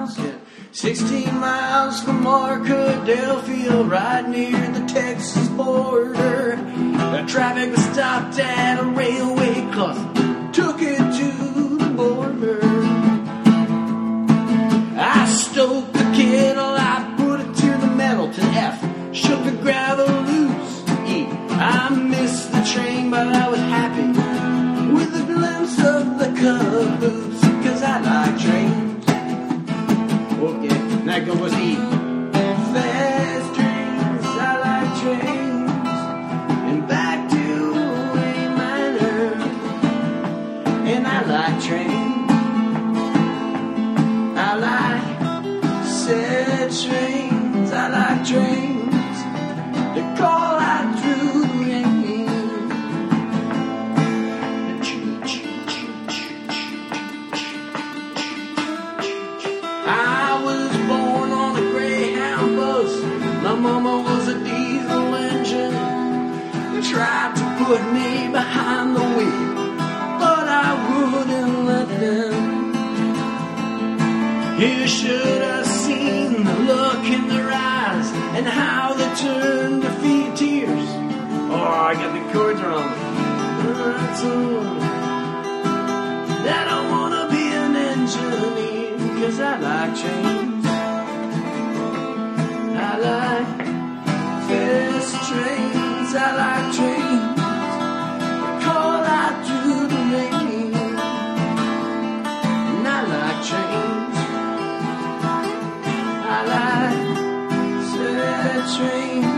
miles, yeah, 16 miles from Arkadelphia, right near the Texas border. The traffic was stopped at a railway crossing, took it to the border. I stoked the kettle, I put it to the metal, to F, shook the gravel loose, E. I missed the train, but I was happy with a glimpse of the caboose, 'cause I like trains. Okay, that goes E. Fast trains, I like trains, and back to A minor, and I like trains. I like sad trains, I like trains that call out through the rain. I was born on a Greyhound bus. My mama was a diesel engine. They tried to put me behind the wheel, but I wouldn't let them. You should have seen the look in their eyes and how they turned to feed tears. Oh, I got the chords wrong. That I wanna be an engineer, 'cause I like trains. I like fast trains, I like trains that call out through the rain. And I like trains, I like sad trains.